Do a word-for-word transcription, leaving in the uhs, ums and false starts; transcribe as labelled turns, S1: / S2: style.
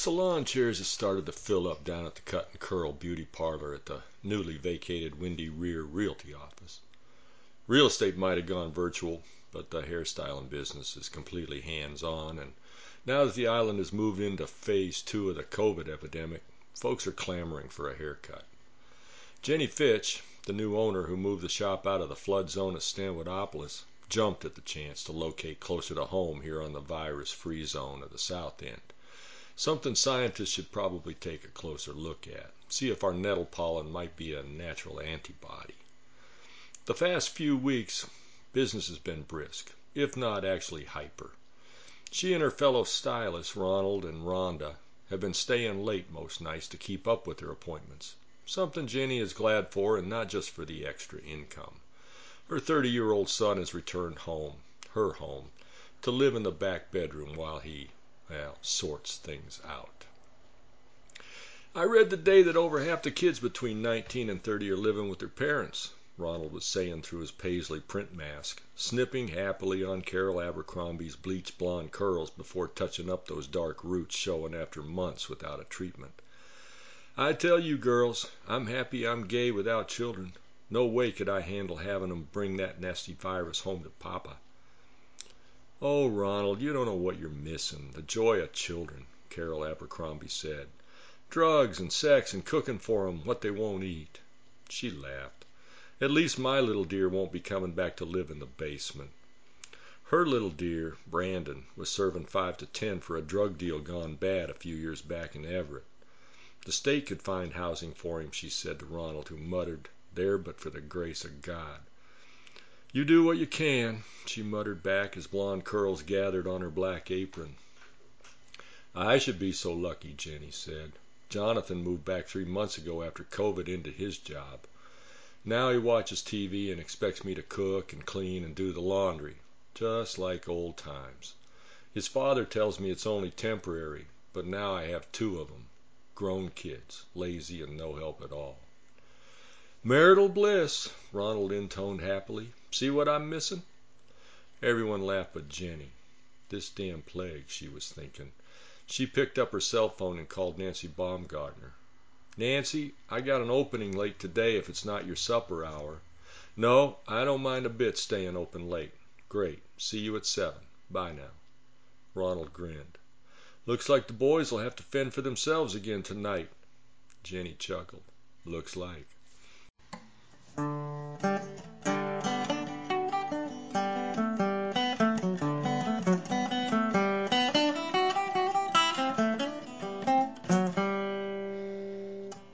S1: the lawn chairs had started to fill up down at the Cut and Curl beauty parlor at the newly vacated Windy Rear Realty office. Real estate might have gone virtual, but the hairstyling business is completely hands-on, and now that the island has moved into phase two of the COVID epidemic, folks are clamoring for a haircut. Jenny Fitch, the new owner who moved the shop out of the flood zone at Stanwoodopolis, jumped at the chance to locate closer to home here on the virus-free zone of the south end. Something scientists should probably take a closer look at, see if our nettle pollen might be a natural antibody. The past few weeks, business has been brisk, if not actually hyper. She and her fellow stylists, Ronald and Rhonda, have been staying late most nights to keep up with their appointments, something Jenny is glad for, and not just for the extra income. Her thirty-year-old son has returned home, her home, to live in the back bedroom while he, well, sorts things out. I read today that over half the kids between nineteen and thirty are living with their parents, Ronald was saying through his paisley print mask, snipping happily on Carol Abercrombie's bleached blonde curls before touching up those dark roots showing after months without a treatment. I tell you, girls, I'm happy I'm gay without children. No way could I handle having them bring that nasty virus home to Papa. Oh, Ronald, you don't know what you're missing. The joy of children, Carol Abercrombie said. Drugs and sex and cooking for 'em what they won't eat. She laughed. At least my little dear won't be coming back to live in the basement. Her little dear, Brandon, was serving five to ten for a drug deal gone bad a few years back in Everett. The state could find housing for him, she said to Ronald, who muttered, there but for the grace of God. You do what you can, she muttered back as blonde curls gathered on her black apron. I should be so lucky, Jenny said. Jonathan moved back three months ago after COVID ended his job. Now he watches T V and expects me to cook and clean and do the laundry, just like old times. His father tells me it's only temporary, but now I have two of them, grown kids, lazy and no help at all. Marital bliss, Ronald intoned happily. See what I'm missing? Everyone laughed but Jenny. This damn plague, she was thinking. She picked up her cell phone and called Nancy Baumgartner. Nancy, I got an opening late today if it's not your supper hour. No, I don't mind a bit staying open late. Great. See you at seven. Bye now. Ronald grinned. Looks like the boys will have to fend for themselves again tonight. Jenny chuckled. Looks like.